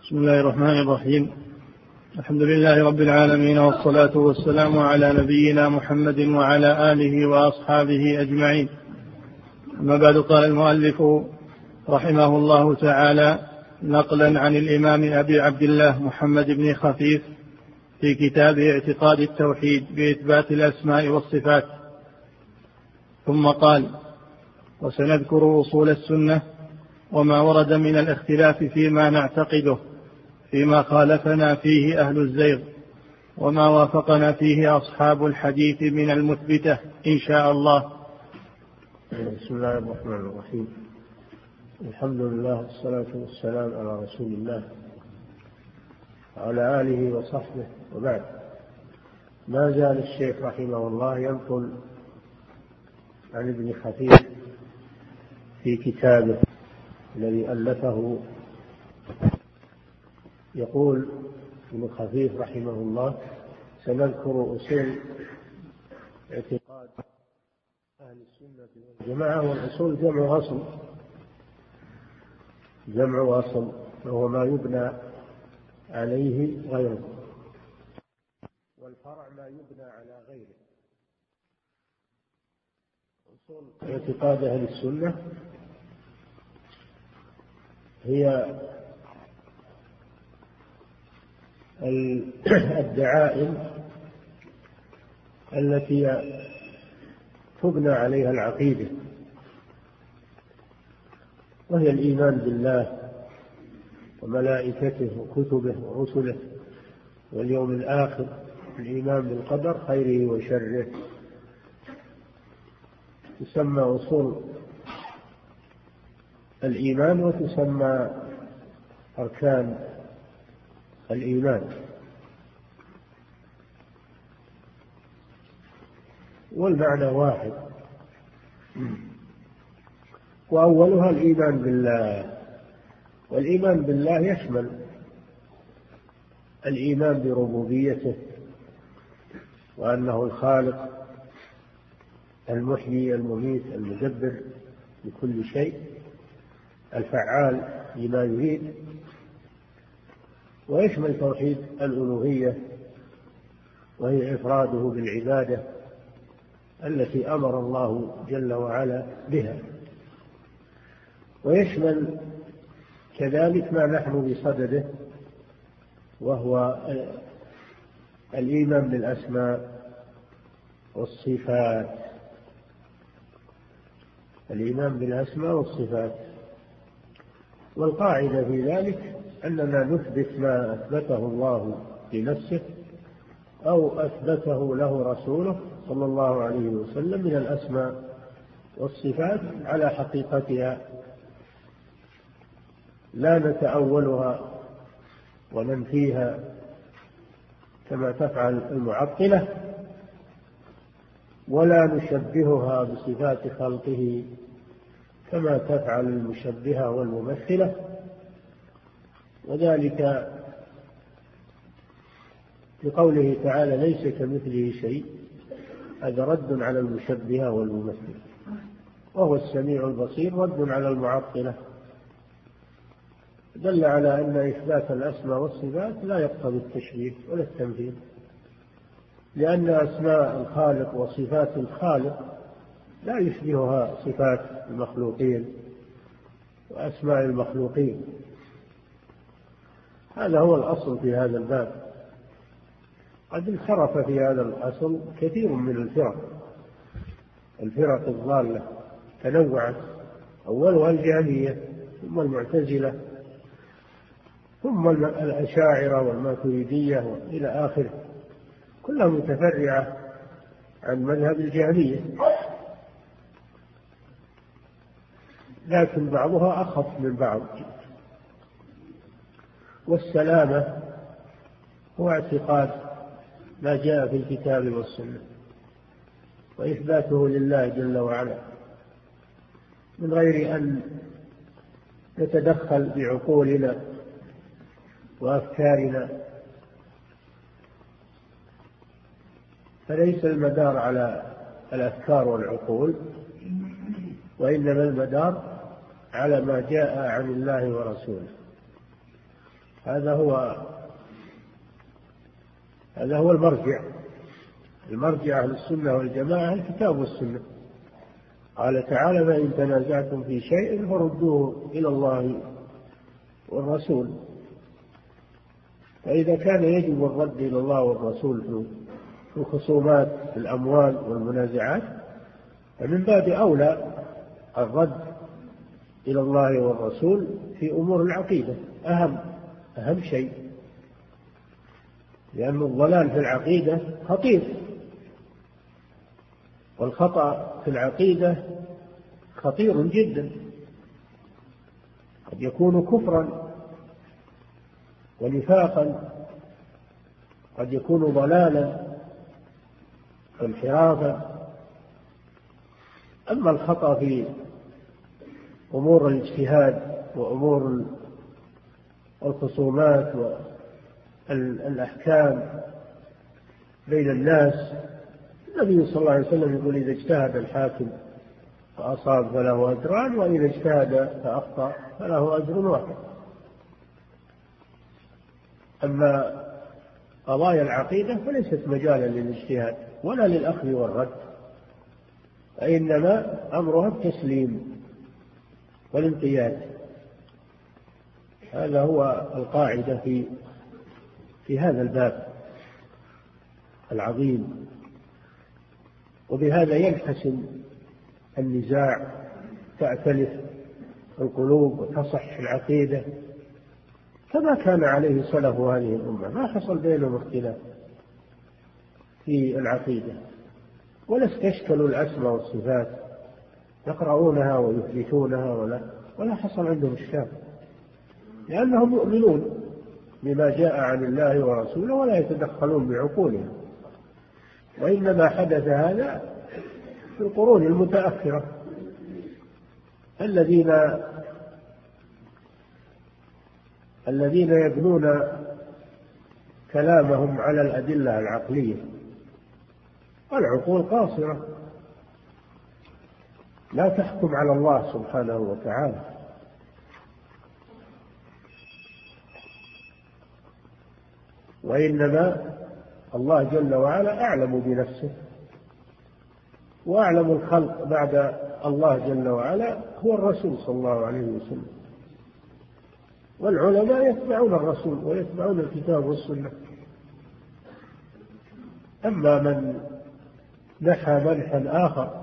بسم الله الرحمن الرحيم. الحمد لله رب العالمين، والصلاة والسلام على نبينا محمد وعلى آله وأصحابه أجمعين. أما بعد، قال المؤلف رحمه الله تعالى نقلا عن الإمام أبي عبد الله محمد بن خفيف في كتابه اعتقاد التوحيد بإثبات الأسماء والصفات، ثم قال: وسنذكر أصول السنة وما ورد من الاختلاف فيما نعتقده، فيما خالفنا فيه أهل الزيغ، وما وافقنا فيه أصحاب الحديث من المثبتة إن شاء الله. بسم الله الرحمن الرحيم. الحمد لله والصلاة والسلام على رسول الله وعلى آله وصحبه، وبعد. ما زال الشيخ رحمه الله ينقل عن ابن خفيف في كتابه الذي ألفه. يقول ابن خفيف رحمه الله: سنذكر أصول اعتقاد أهل السنة والجماعة. والأصول جمع أصل وهو ما يبنى عليه غيره، والفرع ما يبنى على غيره. أصول اعتقاد أهل السنة هي الدعائم التي تبنى عليها العقيدة، وهي الإيمان بالله وملائكته وكتبه ورسله واليوم الآخر، الإيمان بالقدر خيره وشره. تسمى أصول الإيمان وتسمى أركان الإيمان، والمعنى واحد، وأولها الإيمان بالله. والإيمان بالله يشمل الإيمان بربوبيته، وأنه الخالق المحيي المميت المدبر لكل شيء، الفعال لما يريد. ويشمل توحيد الألوهية، وهي إفراده بالعبادة التي أمر الله جل وعلا بها. ويشمل كذلك ما نحن بصدده، وهو الإيمان بالأسماء والصفات. الإيمان بالأسماء والصفات، والقاعدة في ذلك أننا نثبت ما أثبته الله لنفسه أو أثبته له رسوله صلى الله عليه وسلم من الأسماء والصفات على حقيقتها، لا نتأولها وننفيها كما تفعل المعطلة، ولا نشبهها بصفات خلقه كما تفعل المشبهة والممثلة. وذلك لقوله تعالى: ليس كمثله شيء. هذا رد على المشبهة والممثلة، وهو السميع البصير رد على المعطلة. دل على أن إثبات الأسماء والصفات لا يقتضي التشبيه ولا التمثيل، لأن أسماء الخالق وصفات الخالق لا يشبهها صفات المخلوقين وأسماء المخلوقين. هذا هو الأصل في هذا الباب. قد انحرف في هذا الأصل كثير من الفرق الضالة، تنوعت، أولها الجهمية، ثم المعتزلة، ثم الأشاعرة والماتريدية إلى آخره، كلها متفرعة عن مذهب الجهمية، لكن بعضها أخف من بعض. والسلامة هو اعتقاد ما جاء في الكتاب والسنة وإثباته لله جل وعلا من غير أن نتدخل بعقولنا وأفكارنا. فليس المدار على الأفكار والعقول، وإنما المدار على ما جاء عن الله ورسوله. هذا هو المرجع أهل السنة والجماعة الكتاب والسنة. قال تعالى: فإن تنازعتم في شيء فردوه إلى الله والرسول. فإذا كان يجب الرد إلى الله والرسول في الخصومات في الأموال والمنازعات، فمن باب أولى الرد إلى الله والرسول في أمور العقيدة، أهم شيء، لأن الضلال في العقيدة خطير، والخطأ في العقيدة خطير جدا، قد يكون كفرا ونفاقا، قد يكون ضلالا وانحرافا. أما الخطأ في أمور الاجتهاد وأمور الخصومات والأحكام بين الناس، النبي صلى الله عليه وسلم يقول: إذا اجتهد الحاكم فأصاب فله أجران، وإذا اجتهد فأخطأ فله أجر واحد. أما قضايا العقيدة فليست مجالا للاجتهاد ولا للأخذ والرد، فإنما أمرها التسليم والانقياد. هذا هو القاعدة في هذا الباب العظيم. وبهذا ينحسم النزاع، تأتلف القلوب وتصح العقيدة كما كان عليه سلف هذه الأمة. ما حصل بينهم اختلاف في العقيدة، ولا استشكلوا الأسماء والصفات يقرؤونها ويثبتونها، ولا حصل عندهم إشكال، لأنهم يؤمنون بما جاء عن الله ورسوله ولا يتدخلون بعقولهم. وإنما حدث هذا في القرون المتأخرة، الذين يبنون كلامهم على الأدلة العقلية، والعقول قاصرة لا تحكم على الله سبحانه وتعالى. وإنما الله جل وعلا أعلم بنفسه، وأعلم الخلق بعد الله جل وعلا هو الرسول صلى الله عليه وسلم، والعلماء يتبعون الرسول ويتبعون الكتاب والسنة. أما من نحى منحا آخر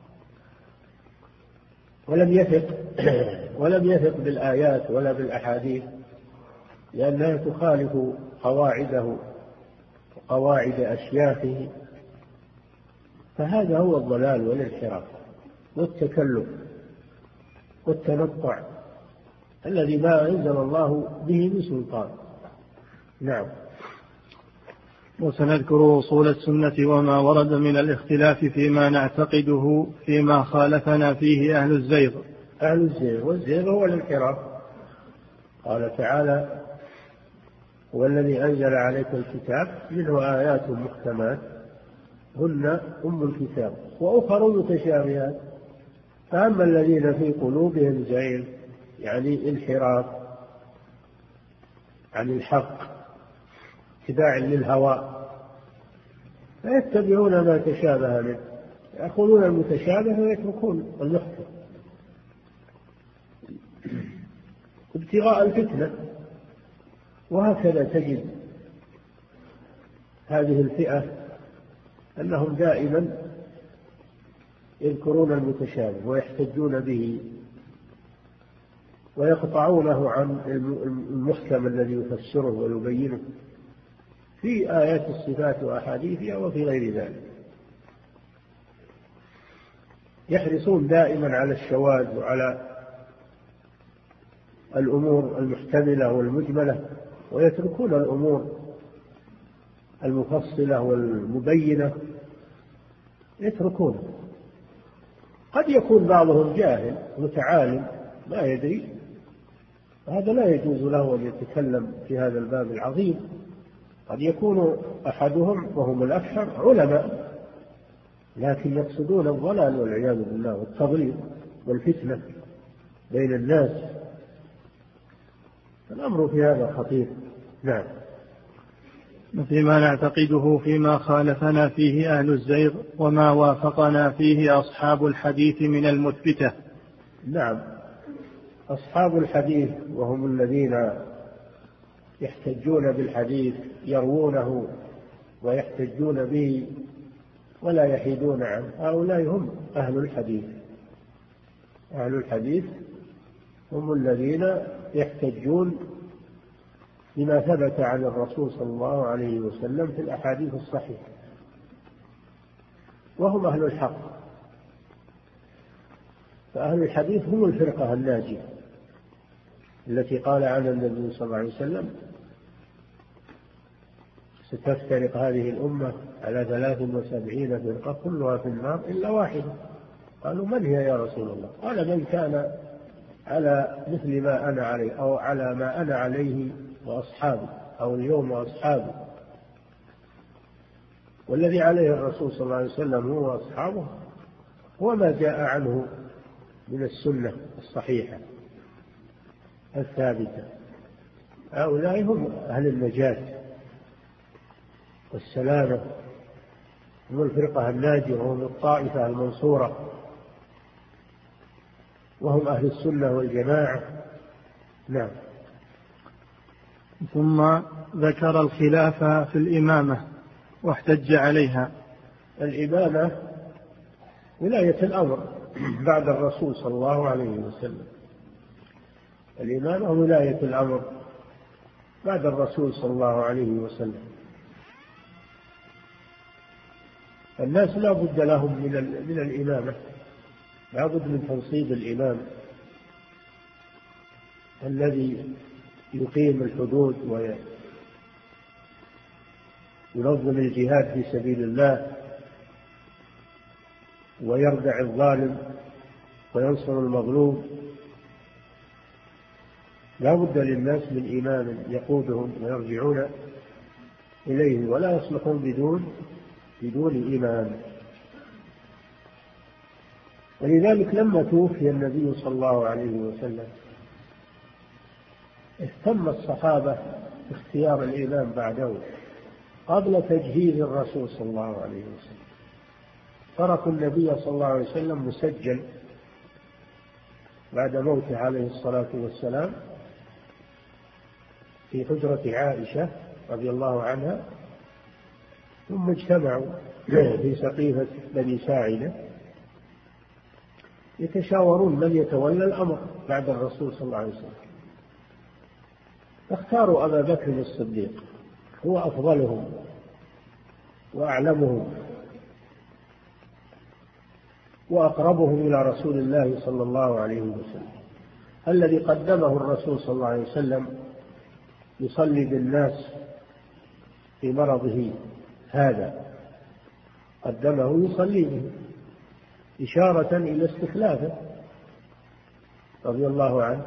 ولم يثق بالآيات ولا بالأحاديث لأنها تخالف قواعده وقواعد أشياخه، فهذا هو الضلال والانحراف والتكلف والتنطع الذي ما أنزل الله به من سلطان. نعم. وسنذكر أصول السنة وما ورد من الاختلاف فيما نعتقده فيما خالفنا فيه أهل الزيغ. والزيغ هو الانحراف. قال تعالى: هو الذي أنزل عليك الكتاب منه آيات محكمات هن أم الكتاب وأخر متشابهات، فأما الذين في قلوبهم زيغ يعني انحراف عن الحق، اتباع للهوى، فيتبعون ما تشابه منه، يأخذون المتشابه ويتركون المحكم ابتغاء الفتنة. وهكذا تجد هذه الفئة أنهم دائما يذكرون المتشابه ويحتجون به ويقطعونه عن المحكم الذي يفسره ويبينه في آيات الصفات وأحاديثها وفي غير ذلك. يحرصون دائما على الشواذ وعلى الأمور المحتملة والمجملة، ويتركون الأمور المفصلة والمبينة يتركون. قد يكون بعضهم جاهل متعالم لا يدري، هذا لا يجوز له أن يتكلم في هذا الباب العظيم. قد يكون أحدهم وهم الأكثر علماء لكن يقصدون الضلال والعياذ بالله والتضليل والفتنة بين الناس، الأمر في هذا خطير. نعم. فيما نعتقده فيما خالفنا فيه أهل الزيغ وما وافقنا فيه أصحاب الحديث من المثبتة. نعم، أصحاب الحديث وهم الذين يحتجون بالحديث، يروونه ويحتجون به ولا يحيدون عنه، هؤلاء هم أهل الحديث. أهل الحديث هم الذين يحتجون بما ثبت عن الرسول صلى الله عليه وسلم في الأحاديث الصحيحة، وهم أهل الحق. فأهل الحديث هم الفرقة الناجية التي قال عنها النبي صلى الله عليه وسلم: ستفترق هذه الأمة على 73 فرقة كلها في النار إلا واحدة. قالوا: من هي يا رسول الله؟ قال: من كان على مثل ما أنا عليه، أو على ما أنا عليه وأصحابي، أو اليوم وأصحابي. والذي عليه الرسول صلى الله عليه وسلم هو وأصحابه هو ما جاء عنه من السنة الصحيحة الثابتة. هؤلاء هم أهل النجاة والسلامة، هم الفرقة الناجية، وهم الطائفة المنصورة، وهم أهل السنة والجماعة. نعم. ثم ذكر الخلاف في الإمامة واحتج عليها. الإمامة ولاية الأمر بعد الرسول صلى الله عليه وسلم. الإمامة ولاية الأمر بعد الرسول صلى الله عليه وسلم. الناس لا بد لهم من الإمامة، لا بد من تنصيب الإمام الذي يقيم الحدود وينظم الجهاد في سبيل الله ويردع الظالم وينصر المظلوم. لا بد للناس من إمام يقودهم ويرجعون إليه، ولا يصلحون بدون إمام. ولذلك لما توفي النبي صلى الله عليه وسلم اهتم الصحابة باختيار الإمام بعده قبل تجهيز الرسول صلى الله عليه وسلم. تركوا النبي صلى الله عليه وسلم مسجل بعد موته عليه الصلاة والسلام في حجرة عائشة رضي الله عنها، ثم اجتمعوا في سقيفة بني ساعدة يتشاورون من يتولى الأمر بعد الرسول صلى الله عليه وسلم. فاختاروا أبا بكر الصديق، هو أفضلهم وأعلمهم وأقربهم إلى رسول الله صلى الله عليه وسلم، الذي قدمه الرسول صلى الله عليه وسلم يصلي بالناس في مرضه هذا، قدمه يصلي به إشارة إلى استخلافه رضي الله عنه.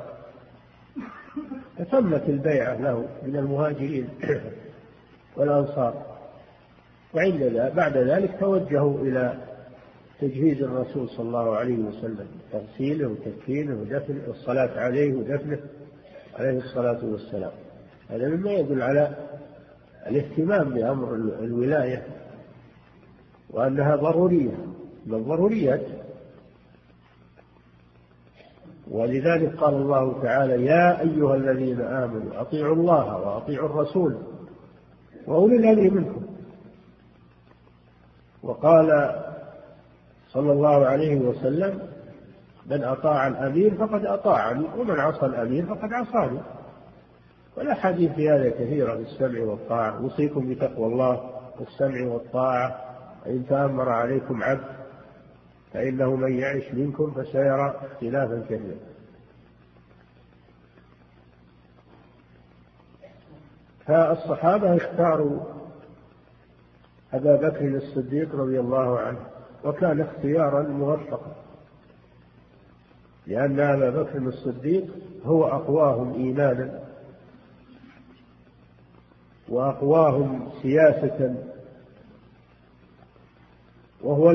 فتمت البيعة له من المهاجرين والأنصار. بعد ذلك توجهوا إلى تجهيز الرسول صلى الله عليه وسلم، تغسيله وتكفينه ودفنه والصلاة عليه ودفنه عليه الصلاة والسلام. هذا مما يدل على الاهتمام بأمر الولاية وأنها ضرورية من الضروريات. ولذلك قال الله تعالى: يا أيها الذين آمنوا أطيعوا الله وأطيعوا الرسول وأولي الأمر منكم. وقال صلى الله عليه وسلم: من أطاع الأمير فقد أطاعني ومن عصى الأمير فقد عصاني. والأحاديث في هذا كثيرة في السمع والطاعة. أوصيكم بتقوى الله والسمع والطاعة. إن تأمر عليكم عبد فإنه من يعش منكم فسيرى اختلافا كثيرا. فالصحابة اختاروا أبا بكر الصديق رضي الله عنه، وكان اختيارا موفقا، لأن أبا بكر الصديق هو أقواهم إيمانا وأقواهم سياسة، وهو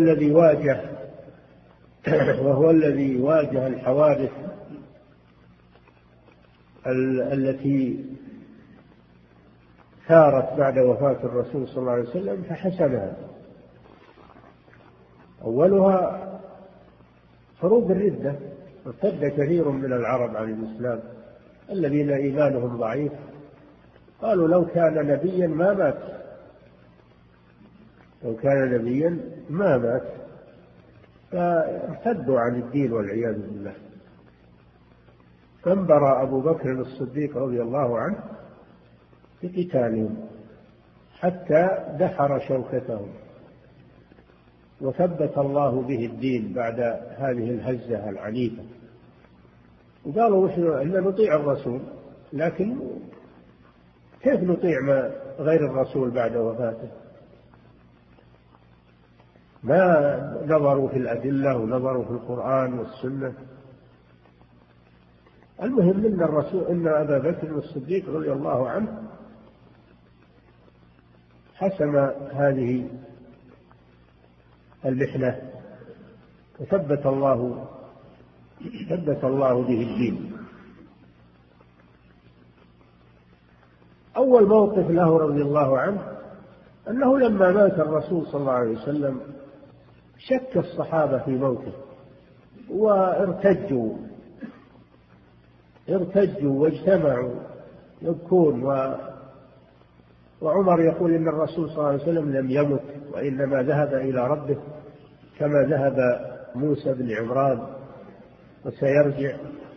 الذي واجه الحوادث التي ثارت بعد وفاة الرسول صلى الله عليه وسلم فحسمها. أولها حروب الردة، ارتد كثير من العرب عن الإسلام الذين إيمانهم ضعيف، قالوا لو كان نبيا ما مات، لو كان نبيا ما مات، فارتدوا عن الدين والعياذ بالله. فانبر أبو بكر الصديق رضي الله عنه بقتالهم حتى دحر شوكتهم، وثبت الله به الدين بعد هذه الهزة العنيفة. وقالوا إن نطيع الرسول، لكن كيف نطيع غير الرسول بعد وفاته؟ ما نظروا في الأدلة ونظروا في القرآن والسنة. المهم إن أبا بكر الصديق رضي الله عنه حسم هذه المحنة وثبت الله به الدين. أول موقف له رضي الله عنه أنه لما مات الرسول صلى الله عليه وسلم شك الصحابة في موته وارتجوا واجتمعوا يبكون، وعمر يقول إن الرسول صلى الله عليه وسلم لم يمت وإنما ذهب إلى ربه كما ذهب موسى بن عمران وسيرجع.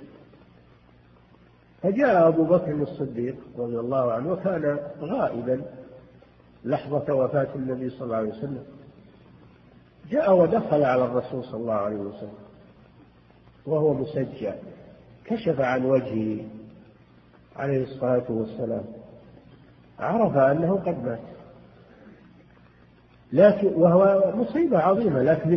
فجاء أبو بكر الصديق رضي الله عنه وكان غائبا لحظة وفاة النبي صلى الله عليه وسلم، جاء ودخل على الرسول صلى الله عليه وسلم وهو مسجع، كشف عن وجهه عليه الصلاة والسلام، عرف أنه قد مات، لكن وهو مصيبة عظيمة. لكن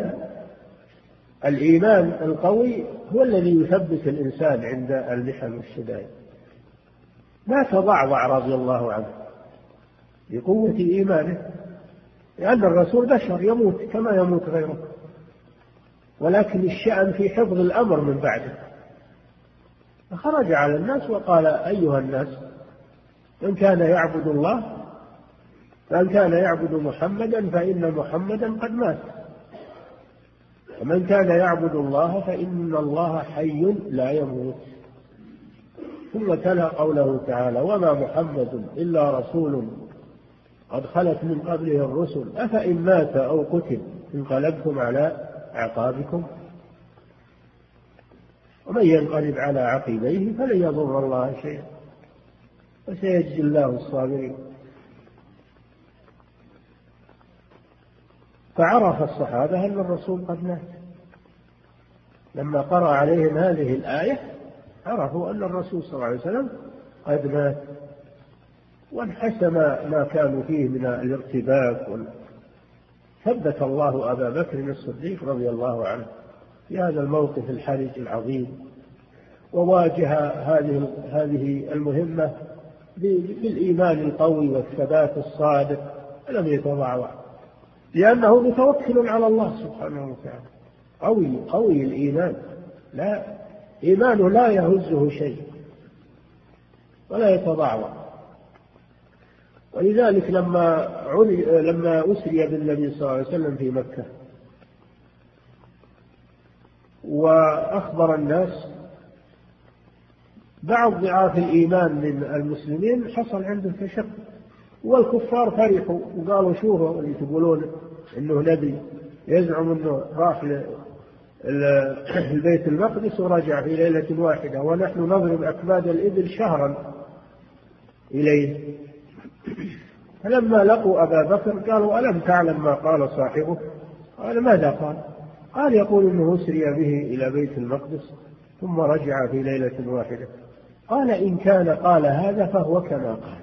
الإيمان القوي هو الذي يثبت الإنسان عند المحن والشدائد. ما تضعضع رضي الله عنه بقوة إيمانه، لأن الرسول بشر يموت كما يموت غيره، ولكن الشأن في حفظ الأمر من بعده. فخرج على الناس وقال: أيها الناس، من كان يعبد الله فمن كان يعبد محمدا فإن محمدا قد مات، ومن كان يعبد الله فإن الله حي لا يموت. ثم تلا قوله تعالى: وما محمد إلا رسول قد خلت من قبله الرسل أفإن مات أو قتل انقلبتم على أعقابكم ومن ينقلب على عقبيه فلن يضر الله شيئا وسيجزي الله الصابرين. فعرف الصحابة أن الرسول قد مات، لما قرأ عليهم هذه الآية عرفوا أن الرسول صلى الله عليه وسلم قد مات، وانحسم ما كانوا فيه من الارتباك. ثبت الله أبا بكر الصديق رضي الله عنه في هذا الموقف الحرج العظيم، وواجه هذه المهمة بالإيمان القوي والثبات الصادق، لم يتضعضع، لأنه متوكل على الله سبحانه وتعالى، قوي الإيمان، لا إيمانه لا يهزه شيء ولا يتضعضع. ولذلك لما أسري بالنبي صلى الله عليه وسلم في مكة وأخبر الناس، بعض ضعاف الإيمان من المسلمين حصل عنده تشقق، والكفار فرحوا وقالوا: شوفوا اللي تقولون إنه نبي يزعم إنه راح البيت المقدس ورجع في ليلة واحدة، ونحن نضرب أكباد الإبل شهرا إليه. فلما لقوا أبا بكر قالوا: ألم تعلم ما قال صاحبه؟ قال: ماذا قال؟ قال: يقول إنه أسري به إلى بيت المقدس ثم رجع في ليلة واحدة. قال: إن كان قال هذا فهو كما قال.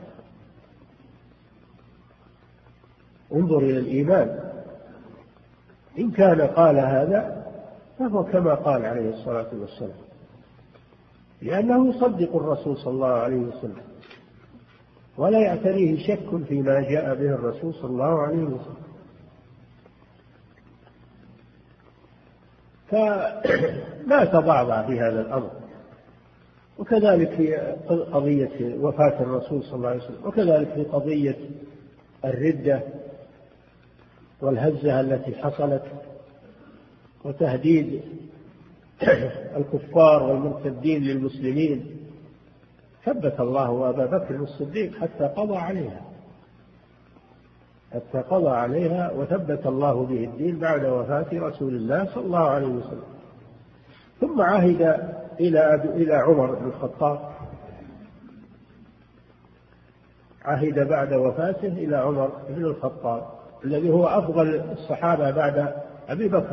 انظر إلى الإيمان، إن كان قال هذا فهو كما قال عليه الصلاة والسلام، لأنه يصدق الرسول صلى الله عليه وسلم ولا يعتريه شك فيما جاء به الرسول صلى الله عليه وسلم. فما تضعضع في هذا الأمر، وكذلك في قضية وفاة الرسول صلى الله عليه وسلم، وكذلك في قضية الردة والهزة التي حصلت وتهديد الكفار والمرتدين للمسلمين. ثبت الله أبا بكر الصديق حتى قضى عليها وثبت الله به الدين بعد وفاة رسول الله صلى الله عليه وسلم. ثم عهد إلى عمر بن الخطاب، عهد بعد وفاته إلى عمر بن الخطاب الذي هو أفضل الصحابة بعد أبي بكر.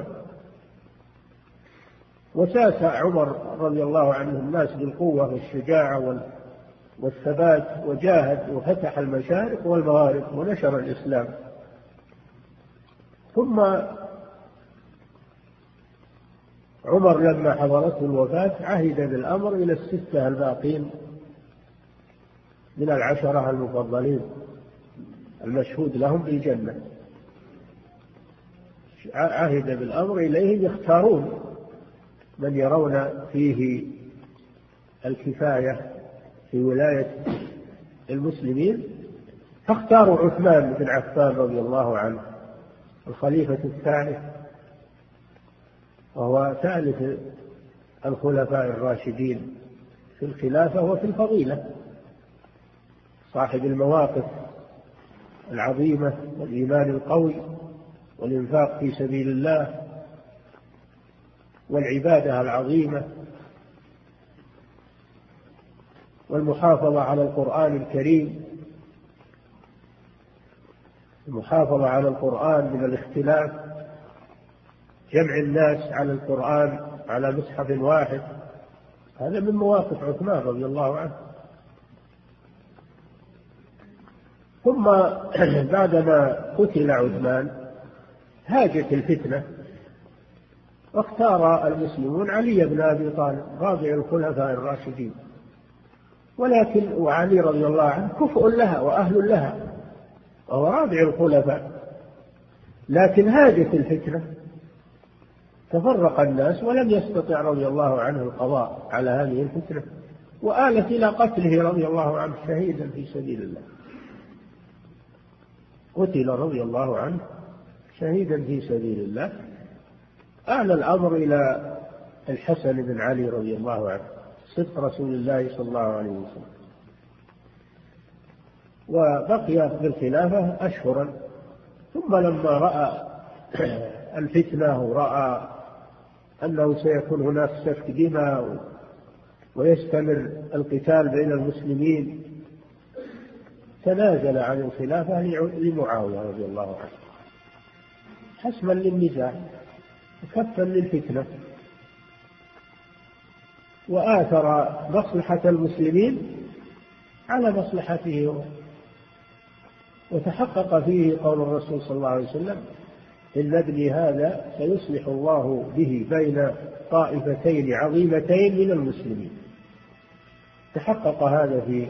وساس عمر رضي الله عنه الناس بالقوة والشجاعة والثبات، وجاهد وفتح المشارق والمغارب ونشر الإسلام. ثم عمر لما حضرته الوفاة عهد بالأمر إلى الستة الباقين من العشرة المفضلين المشهود لهم بالجنة، عهد بالأمر إليهم يختارون من يرون فيه الكفاية في ولاية المسلمين، فاختاروا عثمان بن عفان رضي الله عنه الخليفة الثالث، وهو ثالث الخلفاء الراشدين في الخلافة وفي الفضيلة، صاحب المواقف العظيمة والإيمان القوي والإنفاق في سبيل الله والعبادة العظيمة والمحافظة على القرآن الكريم، المحافظة على القرآن من الاختلاف، جمع الناس على القرآن على مصحف واحد، هذا من مواقف عثمان رضي الله عنه. ثم بعدما قتل عثمان هاجت الفتنة، واختار المسلمون علي بن أبي طالب رابع الخلفاء الراشدين، ولكن وعلي رضي الله عنه كفء لها وأهل لها وهو رابع الخلفاء، لكن هاجت الفتنة تفرق الناس ولم يستطع رضي الله عنه القضاء على هذه الفتنة، وآلت إلى قتله رضي الله عنه شهيدا في سبيل الله، قتل رضي الله عنه شهيدا في سبيل الله. آل الأمر إلى الحسن بن علي رضي الله عنه صدق رسول الله صلى الله عليه وسلم، وبقي بالخلافة أشهرا. ثم لما رأى الفتنة ورأى أنه سيكون هناك سفك دماء ويستمر القتال بين المسلمين تنازل عن الخلافة لمعاوية رضي الله عنه حسما للنزاع وكفا للفتنة، وآثر مصلحة المسلمين على مصلحته هو، وتحقق فيه قول الرسول صلى الله عليه وسلم: إن ابني هذا سيصلح الله به بين طائفتين عظيمتين من المسلمين. تحقق هذا في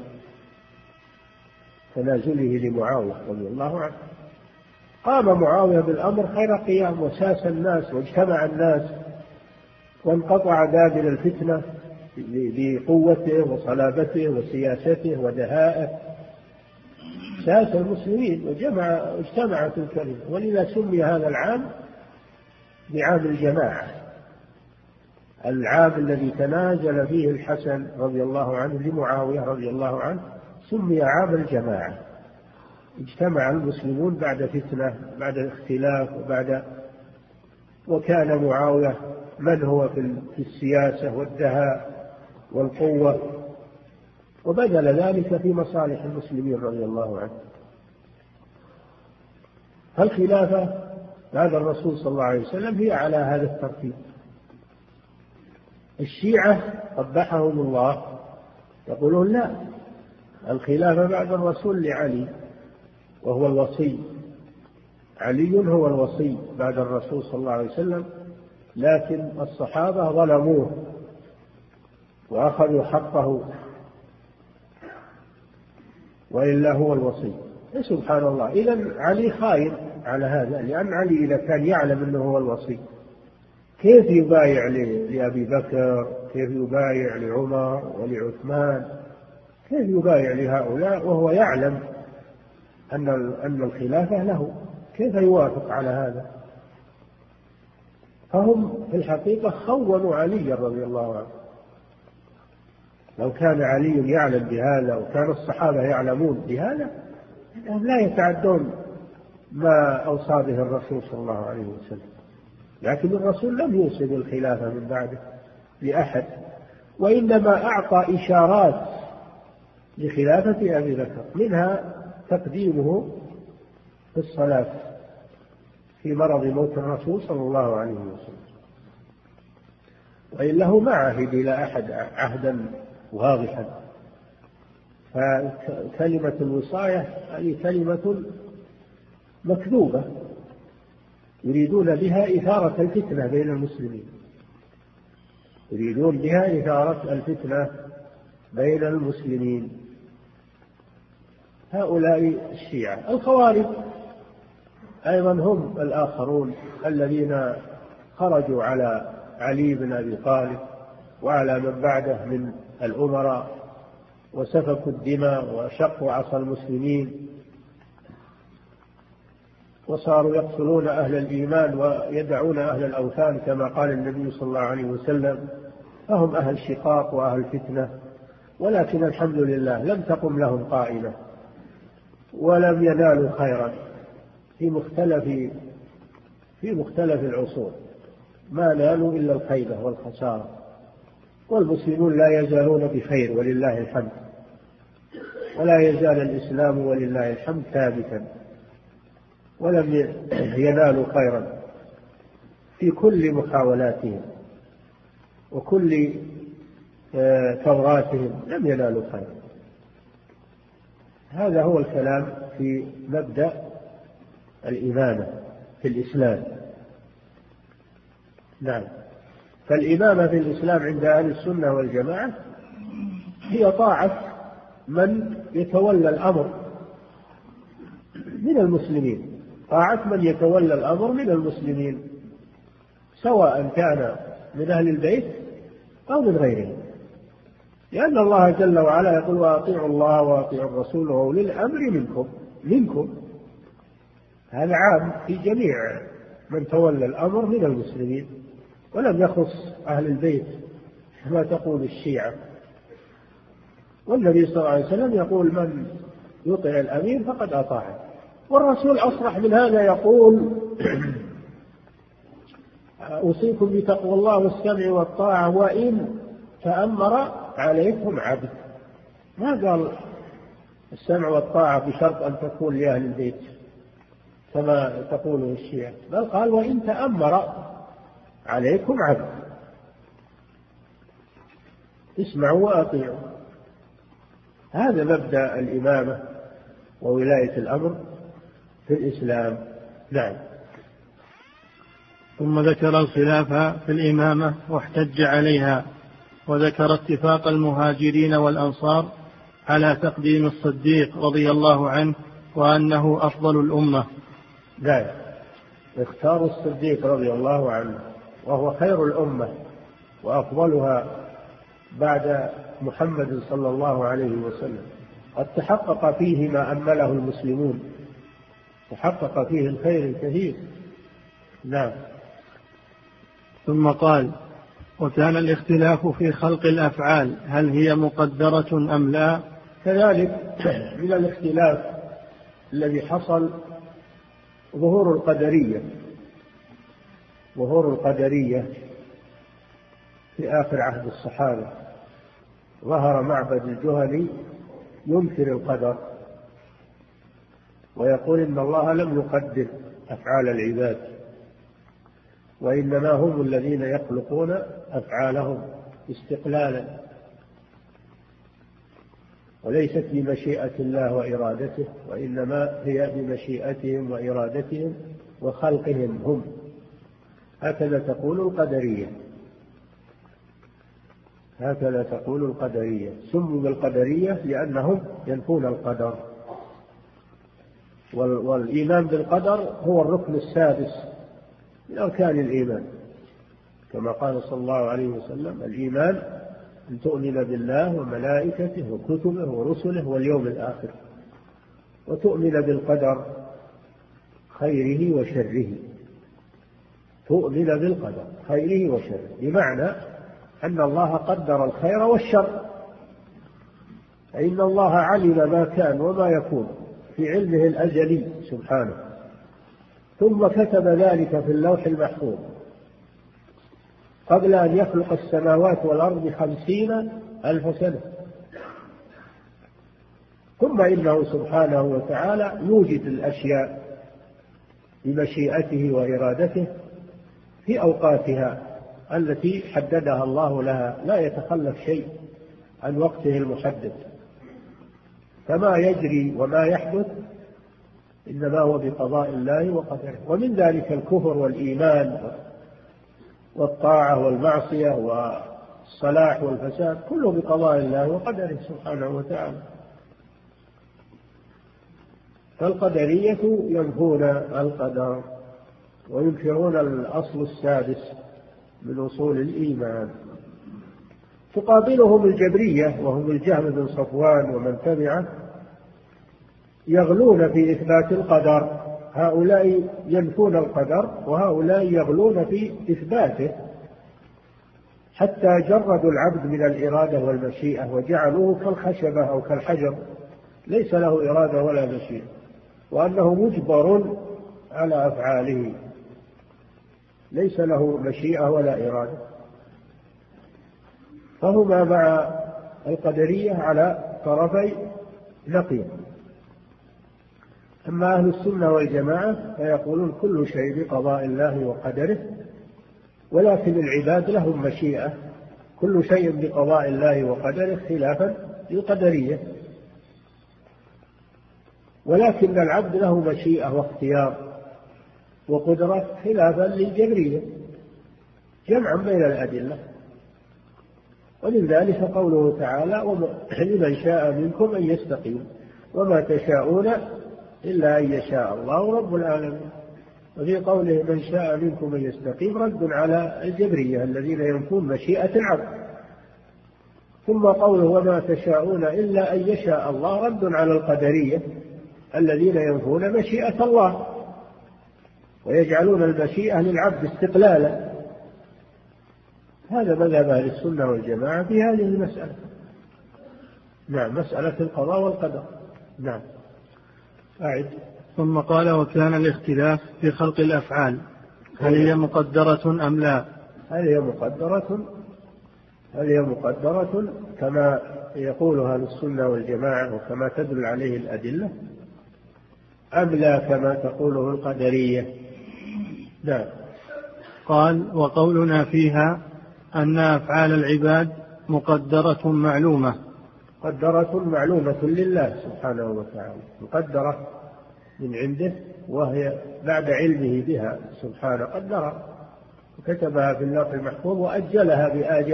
تنازله لمعاوية رضي الله عنه. قام معاوية بالأمر خير قيام، وساس الناس واجتمع الناس وانقطع دابر الفتنة بقوته وصلابته وسياسته ودهائه، ساس المسلمين واجتمعت الكلمة، ولذا سمي هذا العام بعام الجماعة، العام الذي تنازل فيه الحسن رضي الله عنه لمعاوية رضي الله عنه سمي عام الجماعة. اجتمع المسلمون بعد فتنة، بعد اختلاف، وكان معاوية من هو في السياسة والدهاء والقوة، وبذل ذلك في مصالح المسلمين رضي الله عنه. فالخلافة بعد الرسول صلى الله عليه وسلم هي على هذا الترتيب. الشيعة قبحهم الله يقولون لا، الخلافة بعد الرسول لعلي وهو الوصي، علي هو الوصي بعد الرسول صلى الله عليه وسلم، لكن الصحابة ظلموه وأخذوا حقه وإلا هو الوصي. سبحان الله، إذن علي خائن على هذا، لأن علي إذا كان يعلم أنه هو الوصي كيف يبايع لأبي بكر، كيف يبايع لعمر ولعثمان، كيف يبايع لهؤلاء وهو يعلم أن الخلافة له؟ كيف يوافق على هذا؟ فهم في الحقيقة خونوا علي رضي الله عنه. لو كان علي يعلم بهذا وكان الصحابة يعلمون بهذا لا يتعدون ما أوصى به الرسول صلى الله عليه وسلم. لكن الرسول لم يوصي بالخلافة من بعده لأحد، وإنما أعطى إشارات لخلافة أبي بكر، منها تقديمه في الصلاة في مرض موت الرسول صلى الله عليه وسلم، وإن له ما عهد إلى أحد عهدا واضحا. فكلمة الوصاية هذه كلمة مكذوبة يريدون بها إثارة الفتنة بين المسلمين، يريدون بها إثارة الفتنة بين المسلمين. هؤلاء الشيعة. الخوارج أيضا هم الآخرون الذين خرجوا على علي بن أبي طالب وعلى من بعده من الأمراء وسفكوا الدماء وشقوا عصا المسلمين وصاروا يقتلون أهل الإيمان ويدعون أهل الأوثان كما قال النبي صلى الله عليه وسلم. فهم أهل شقاق وأهل فتنة، ولكن الحمد لله لم تقم لهم قائمة ولم ينالوا خيرا في مختلف العصور، ما نالوا إلا الخيبة والخسارة. والمسلمون لا يزالون بخير ولله الحمد، ولا يزال الإسلام ولله الحمد ثابتا، ولم ينالوا خيرا في كل محاولاتهم وكل ثوراتهم، لم ينالوا خيرا. هذا هو الكلام في مبدأ الإمامة في الإسلام. نعم. فالإمامة في الإسلام عند أهل السنة والجماعة هي طاعة من يتولى الأمر من المسلمين، طاعة من يتولى الأمر من المسلمين، سواء كان من أهل البيت أو من غيرهم، لأن الله جل وعلا يقول: وأطيعوا الله وأطيعوا الرسول وأولي الأمر منكم. هذا عام في جميع من تولى الأمر من المسلمين، ولم يخص أهل البيت كما تقول الشيعة. والنبي صلى الله عليه وسلم يقول: من يطع الأمير فقد أطاعه. والرسول أصرح من هذا يقول: أوصيكم بتقوى الله والسمع والطاعة وإن تأمر عليكم عبد. ما قال السمع والطاعة بشرط أن تكون لأهل البيت كما تقوله الشيعة، بل قال: وإن تأمر عليكم عبد، اسمعوا وأطيعوا. هذا مبدأ الإمامة وولاية الأمر في الإسلام. نعم. ثم ذكر الخلاف في الإمامة واحتج عليها، وذكر اتفاق المهاجرين والأنصار على تقديم الصديق رضي الله عنه وأنه أفضل الأمة. نعم. اختاروا الصديق رضي الله عنه وهو خير الأمة وأفضلها بعد محمد صلى الله عليه وسلم. قد تحقق فيه ما أمله المسلمون، تحقق فيه الخير الكثير. نعم. ثم قال: وكان الاختلاف في خلق الأفعال هل هي مقدرة أم لا؟ كذلك من الاختلاف الذي حصل ظهور القدرية في آخر عهد الصحابة. ظهر معبد الجهني ينكر القدر ويقول إن الله لم يقدر أفعال العباد، وإنما هم الذين يخلقون أفعالهم استقلالا، وليست بمشيئة الله وإرادته، وإنما هي بمشيئتهم وإرادتهم وخلقهم هم. هكذا تقول القدرية. سموا بالقدرية لأنهم ينفون القدر. والإيمان بالقدر هو الركن السادس من أركان الإيمان، كما قال صلى الله عليه وسلم: الإيمان أن تؤمن بالله وملائكته وكتبه ورسله واليوم الآخر، وتؤمن بالقدر خيره وشره. تؤمن بالقدر خيره وشره، بمعنى أن الله قدر الخير والشر، فإن الله علم ما كان وما يكون في علمه الأزلي سبحانه، ثم كتب ذلك في اللوح المحفوظ قبل أن يخلق السماوات والأرض 50,000 سنة. ثم إنه سبحانه وتعالى يوجد الأشياء بمشيئته وإرادته في أوقاتها التي حددها الله لها، لا يتخلف شيء عن وقته المحدد، فما يجري وما يحدث إنما هو بقضاء الله وقدره. ومن ذلك الكفر والإيمان والطاعة والمعصية والصلاح والفساد، كله بقضاء الله وقدره سبحانه وتعالى. فالقدرية ينفون القدر وينكرون الأصل السادس من أصول الإيمان. تقابلهم الجبرية وهم الجهم بن صفوان ومن تبعه، يغلون في إثبات القدر. هؤلاء ينفون القدر وهؤلاء يغلون في إثباته، حتى جردوا العبد من الإرادة والمشيئة وجعلوه كالخشبة أو كالحجر، ليس له إرادة ولا مشيئة، وأنه مجبر على أفعاله، ليس له مشيئة ولا إرادة. فهما مع القدرية على طرفي نقيض. أما أهل السنة والجماعة فيقولون كل شيء بقضاء الله وقدره، ولكن العباد لهم مشيئة، كل شيء بقضاء الله وقدره خلافا للقدرية، ولكن العبد له مشيئة واختيار وقدرة خلافا للجبرية، جمعا بين الأدلة. ومن ذلك قوله تعالى: لمن شاء منكم أن يستقيم وما تشاءون إلا أن يشاء الله رب العالمين. وفي قوله من شاء منكم أن يستقيم رد على الجبرية الذين ينفون مشيئة العبد. ثم قوله وما تشاءون إلا أن يشاء الله رد على القدرية الذين ينفون مشيئة الله ويجعلون المشيئة للعبد استقلالا. هذا مذهب أهل السنة والجماعة في هذه المسألة. نعم، مسألة القضاء والقدر. نعم. أعد. ثم قال: وكان الاختلاف في خلق الأفعال، هل هي مقدرة أم لا؟ هل هي مقدرة كما يقول أهل السنة والجماعة وكما تدل عليه الأدلة، أم لا كما تقوله القدرية؟ نعم. قال: وقولنا فيها أن أفعال العباد مقدرة معلومة. مقدرة معلومة لله سبحانه وتعالى، مقدرة من عنده، وهي بعد علمه بها سبحانه قدرها وكتبها في اللوح المحفوظ وأجلها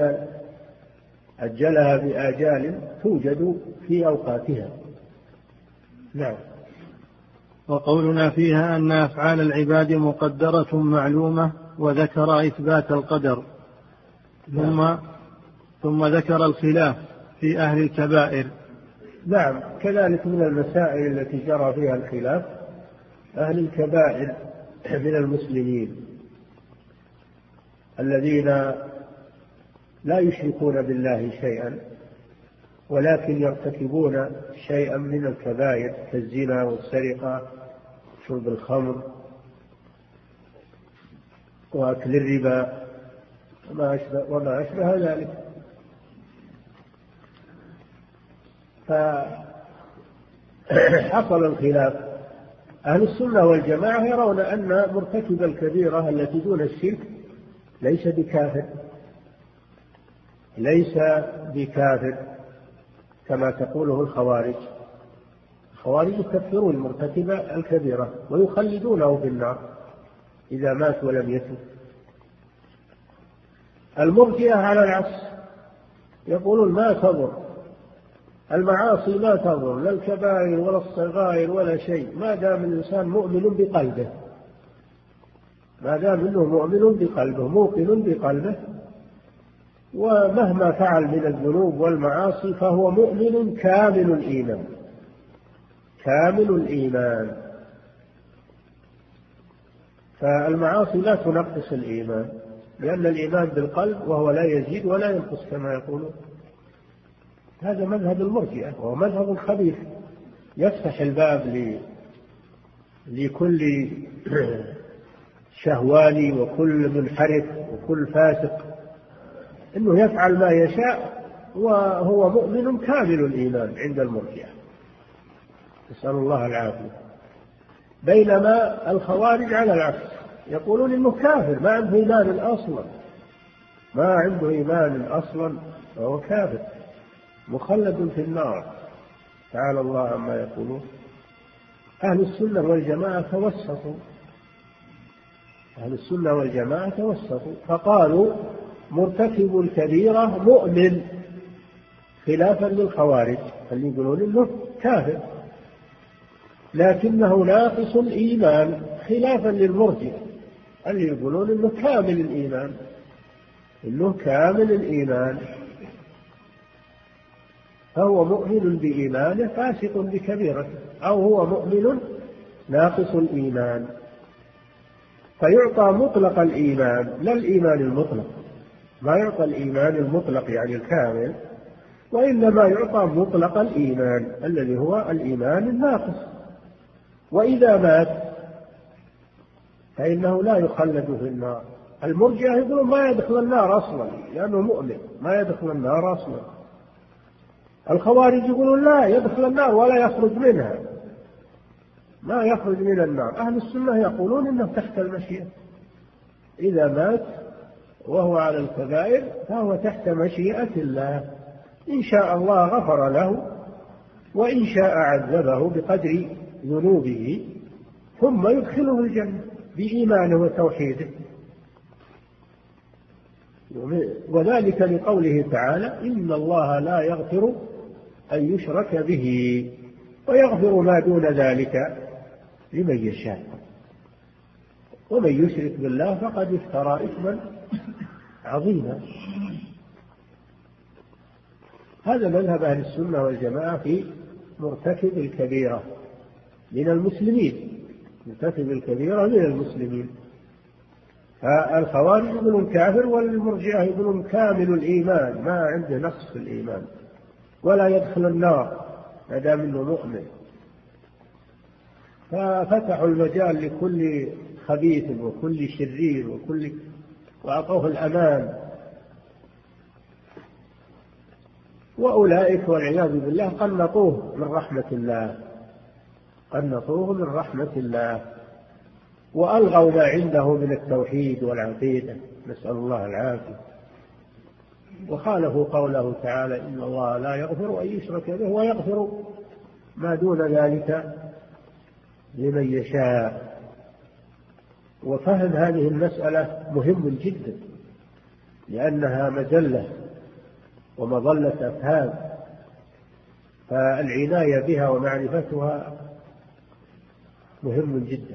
بآجال توجد في أوقاتها. نعم. وقولنا فيها أن أفعال العباد مقدرة معلومة، وذكر إثبات القدر. ثم ذكر الخلاف في أهل الكبائر. نعم، كذلك من المسائل التي جرى فيها الخلاف أهل الكبائر من المسلمين الذين لا يشركون بالله شيئا ولكن يرتكبون شيئا من الكبائر كالزنا والسرقة وشرب الخمر وأكل الربا وما أشبه ذلك. فحصل الخلاف. أهل السنة والجماعة يرون أن مرتكب الكبيرة التي دون الشرك ليس بكافر كما تقوله الخوارج. الخوارج يكفرون مرتكب الكبيرة ويخلدونه في النار إذا مات ولم يتب. المرجئة على العكس يقولون ما تضر المعاصي، ما تضر لا الكبائر ولا الصغائر ولا شيء ما دام الإنسان مؤمن بقلبه. ما دام أنه مؤمن بقلبه موقن بقلبه، ومهما فعل من الذنوب والمعاصي فهو مؤمن كامل الإيمان، كامل الإيمان. فالمعاصي لا تنقص الإيمان، لأن الإيمان بالقلب وهو لا يزيد ولا ينقص كما يقولون. هذا مذهب المرجئة، وهو مذهب خبيث يفتح الباب لكل شهواني وكل منحرف وكل فاسق إنه يفعل ما يشاء وهو مؤمن كامل الإيمان عند المرجئة، نسأل الله العافية. بينما الخوارج على العكس، يقولون إنه كافر ما عنده إيمان أصلا، ما عنده إيمان أصلا، فهو كافر مخلد في النار، تعالى الله عما يقولون. أهل السنة والجماعة توسطوا، أهل السنة والجماعة توسطوا فقالوا مرتكب الكبيرة مؤمن، خلافا للخوارج اللي يقولون إنه كافر لكنه ناقص الإيمان، خلافا للمرجئة اللي يقولون إنه كامل الإيمان، إنه كامل الإيمان، فهو مؤمن بإيمانه فاسق بكبيرته، أو هو مؤمن ناقص الإيمان. فيعطى مطلق الإيمان لا الإيمان المطلق، ما يعطى الإيمان المطلق يعني الكامل، وإنما يعطى مطلق الإيمان الذي هو الإيمان الناقص. وإذا مات فإنه لا يخلد في النار. المرجئة يقولون ما يدخل النار أصلا لأنه مؤمن، ما يدخل النار أصلا. الخوارج يقولون لا يدخل النار ولا يخرج منها، ما يخرج من النار. أهل السنة يقولون إنه تحت المشيئة، إذا مات وهو على الكبائر فهو تحت مشيئة الله، إن شاء الله غفر له وإن شاء عذبه بقدر ذنوبه ثم يدخله الجنة بإيمانه وتوحيده. وذلك لقوله تعالى إن الله لا يغفر أن يشرك به ويغفر ما دون ذلك لمن يشاء، ومن يشرك بالله فقد افترى إثما عظيما. هذا مذهب أهل السنة والجماعة في مرتكب الكبيرة من المسلمين، مرتكب الكبيرة من المسلمين. فالخوارج يقولون كافر، والمرجئة يقولون كامل الإيمان ما عنده نقص في الإيمان ولا يدخل النار ما دام انه مؤمن. ففتحوا المجال لكل خبيث وكل شرير وأعطوه الأمان. وأولئك والعياذ بالله قنطوه من رحمة الله، قنطوه من رحمة الله، وألغوا ما عنده من التوحيد والعقيدة، نسأل الله العافية. وخالفوا قوله تعالى إن الله لا يغفر أن يشرك به ويغفر ما دون ذلك لمن يشاء. وفهم هذه المسألة مهم جدا، لأنها مجلة ومظلة أفهام، فالعناية بها ومعرفتها مهم جدا.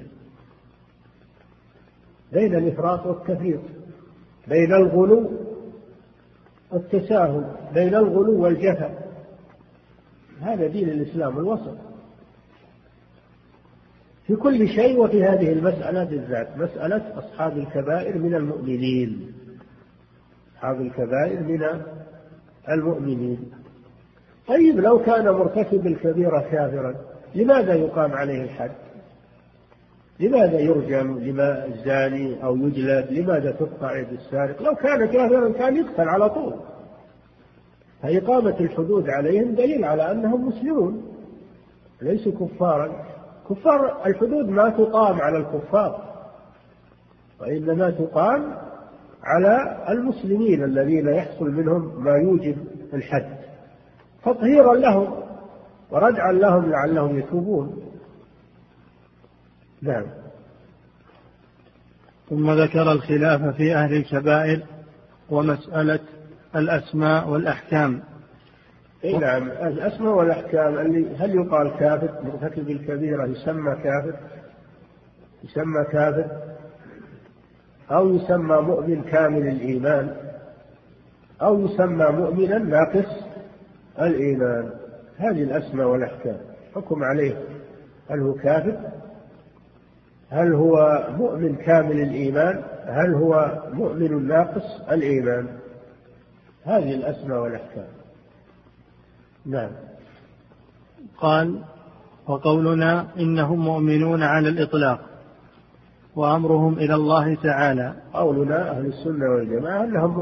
بين الإفراط والتفريط، بين الغلو والتساهل، بين الغلو والجفا، هذا دين الإسلام الوسط في كل شيء. وفي هذه المسألة بالذات، مسألة أصحاب الكبائر من المؤمنين، أصحاب الكبائر من المؤمنين. طيب لو كان مرتكب الكبيرة كافرا لماذا يقام عليه الحد؟ لماذا يرجم لما الزاني أو يجلد؟ لماذا تقطع يد السارق؟ لو كان كافرا كان يقتل على طول. فإقامة الحدود عليهم دليل على أنهم مسلمون ليسوا كفارا. كفار الحدود ما تقام على الكفار، وإنما تقام على المسلمين الذين يحصل منهم ما يوجب الحد، تطهيرا لهم وردعا لهم لعلهم يتوبون. نعم. ثم ذكر الخلاف في أهل الكبائر ومسألة الأسماء والأحكام. نعم، الأسماء والأحكام هل يقال كافر مرتكب الكبيرة يسمى كافر؟ يسمى كافر؟ أو يسمى مؤمن كامل الإيمان، أو يسمى مؤمنا ناقص الإيمان. هذه الأسماء والأحكام حكم عليه، هل هو كافر، هل هو مؤمن كامل الإيمان، هل هو مؤمن ناقص الإيمان. هذه الأسماء والأحكام. نعم. قال: وقولنا إنهم مؤمنون على الإطلاق وأمرهم إلى الله تعالى. قولنا أهل السنة والجماعة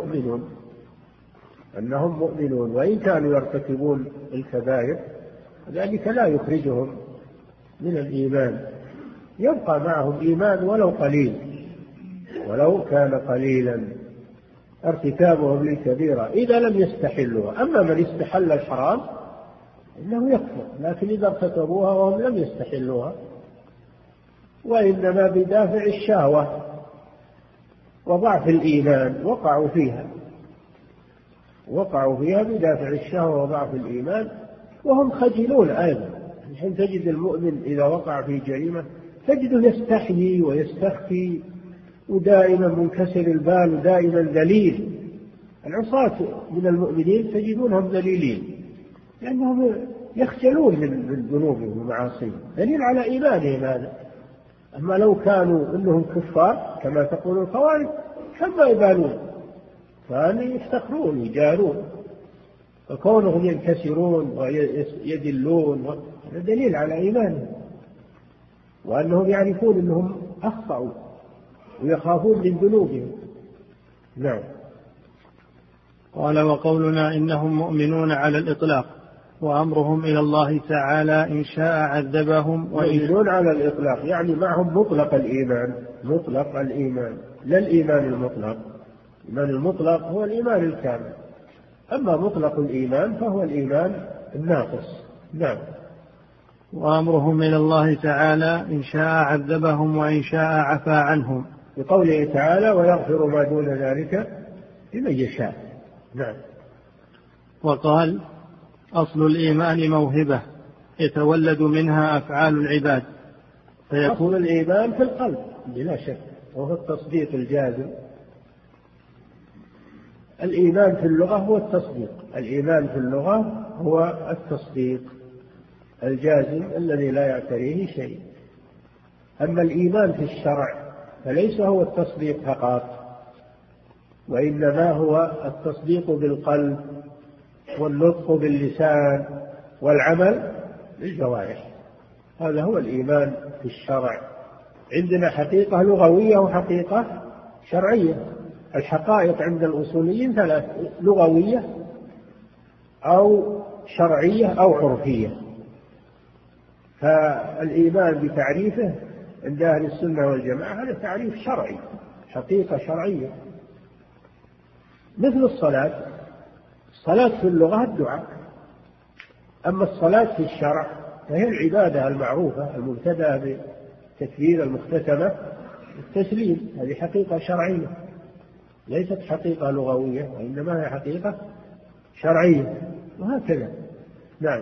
أنهم مؤمنون وإن كانوا يرتكبون الكبائر، ذلك لا يخرجهم من الإيمان، يبقى معهم إيمان ولو قليل، ولو كان قليلا ارتكابهم للكبيرة إذا لم يستحلوها. أما من استحل الحرام إنه يكفر، لكن إذا ارتكبوها وهم لم يستحلوها وإنما بدافع الشهوة وضعف الإيمان وقعوا فيها بدافع الشهوة وضعف الإيمان، وهم خجلون أيضا. حين تجد المؤمن إذا وقع في جريمة تجده يستحيي ويستخفي ودائما منكسر البال ودائما ذليل. العصاة من المؤمنين تجدونهم ذليلين لأنهم يخجلون من ذنوبهم ومعاصيهم، دليل على إيمانهم هذا. أما لو كانوا إنهم كفار كما تقول الخوارج كما يبالون، كانوا يفتخرون يجارون، فكونهم ينكسرون ويدلون هذا دليل على إيمانهم، وأنهم يعرفون أنهم أخطأوا ويخافون من ذنوبهم. نعم. قال: وقولنا إنهم مؤمنون على الإطلاق وأمرهم إلى الله تعالى إن شاء عذبهم مؤمنون على الإطلاق يعني معهم مطلق الإيمان لا الإيمان المطلق. الإيمان المطلق هو الإيمان الكامل، أما مطلق الإيمان فهو الإيمان الناقص. نعم. وأمرهم إلى الله تعالى إن شاء عذبهم وإن شاء عفى عنهم، بقوله تعالى: ويغفر ما دون ذلك لمن يشاء. نعم. وقال: أصل الإيمان موهبة يتولد منها أفعال العباد، أصل الإيمان في القلب بلا شك، وهو التصديق الجازم. الإيمان في اللغة هو التصديق، الإيمان في اللغة هو التصديق الجازم الذي لا يعتريه شيء. أما الإيمان في الشرع فليس هو التصديق فقط، وإنما هو التصديق بالقلب والنطق باللسان والعمل بالجوارح. هذا هو الإيمان في الشرع. عندنا حقيقة لغوية وحقيقة شرعية. الحقائق عند الأصوليين ثلاث: لغوية أو شرعية أو عرفية. فالإيمان بتعريفه عند أهل السنة والجماعة هذا تعريف شرعي، حقيقة شرعية. مثل الصلاة في اللغة الدعاء، أما الصلاة في الشرع فهي العبادة المعروفة المبتدأة بالتكبير المختتمة بالتسليم. هذه حقيقة شرعية ليست حقيقة لغوية، وإنما هي حقيقة شرعية، وهكذا. نعم.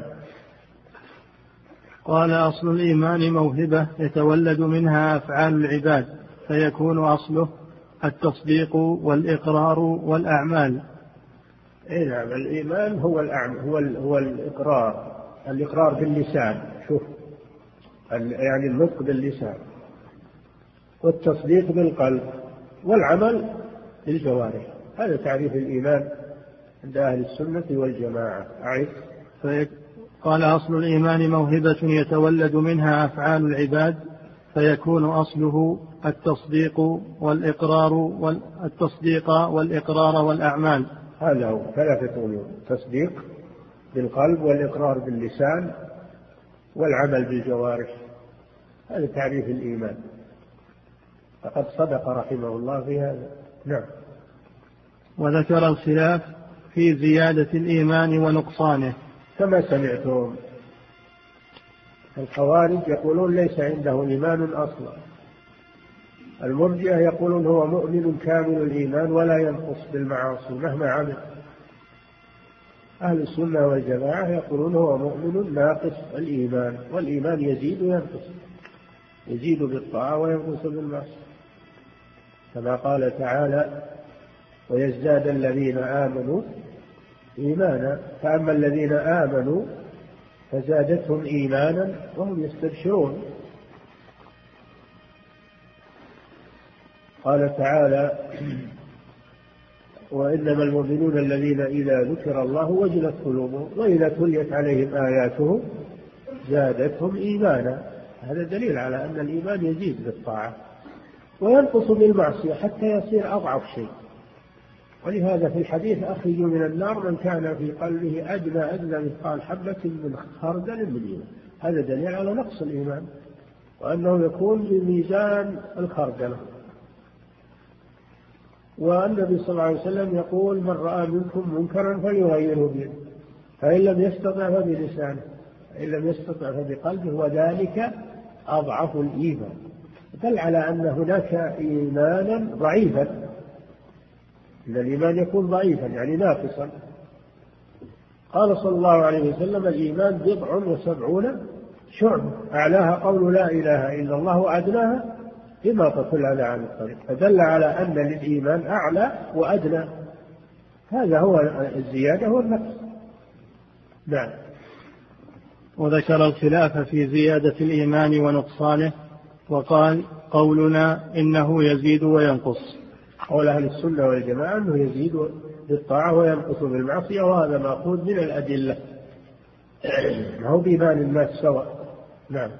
قال: أصل الإيمان موهبة يتولد منها أفعال العباد، فيكون أصله التصديق والإقرار والأعمال. نعم. الإيمان هو الإقرار باللسان، شوف يعني النطق باللسان، والتصديق بالقلب، والعمل بالجوارح. هذا تعريف الإيمان عند أهل السنة والجماعة. أعرف. قال: أصل الإيمان موهبة يتولد منها أفعال العباد، فيكون أصله التصديق والإقرار والأعمال. هذا هو ثلاثة أمور: التصديق بالقلب والإقرار باللسان والعمل بالجوارح. هذا تعريف الإيمان، فقد صدق رحمه الله في هذا. نعم. وذكر الخلاف في زيادة الإيمان ونقصانه كما سمعتم. الخوارج يقولون ليس عنده إيمان أصلا، المرجئة يقولون هو مؤمن كامل الإيمان ولا ينقص بالمعاصي مهما عمل. أهل السنة والجماعة يقولون هو مؤمن ناقص الإيمان، والإيمان يزيد وينقص، يزيد بالطاعة وينقص بالمعصية. كما قال تعالى ويزداد الذين آمنوا إيمانا. فأما الذين آمنوا فزادتهم إيمانا وهم يستبشرون. قال تعالى وإنما المؤمنون الذين إذا ذكر الله وجلت قلوبهم وإذا تليت عليهم آياته زادتهم إيمانا. هذا دليل على أن الإيمان يزيد بالطاعة وينقص بالمعصية حتى يصير أضعف شيء. ولهذا في الحديث أخرجوا من النار من كان في قلبه أدنى مثقال حبة من خردل من إيمان. هذا دليل على نقص الإيمان وأنه يكون بميزان الخردلة. والنبي صلى الله عليه وسلم يقول من رأى منكم منكرا فليغيره بيده فإن لم يستطع فبلسانه فإن لم يستطع فبقلبه وذلك أضعف الإيمان. دل على أن هناك إيمانا ضعيفا، إن الإيمان يكون ضعيفا يعني ناقصا. قال صلى الله عليه وسلم الإيمان 79 شعبة أعلاها قول لا إله إلا الله وأدناها إماطة الأذى عن الطريق. فدل على أن للإيمان أعلى وأدنى. هذا هو الزيادة والنقص. نعم. وذكر الخلاف في زيادة الإيمان ونقصانه وقال قولنا إنه يزيد وينقص. قول أهل السنة والجماعة أنه يزيد بالطاعة وينقص بالمعصية، وهذا مأخوذ من الأدلة، ما هو بإيمان الناس سواء. نعم.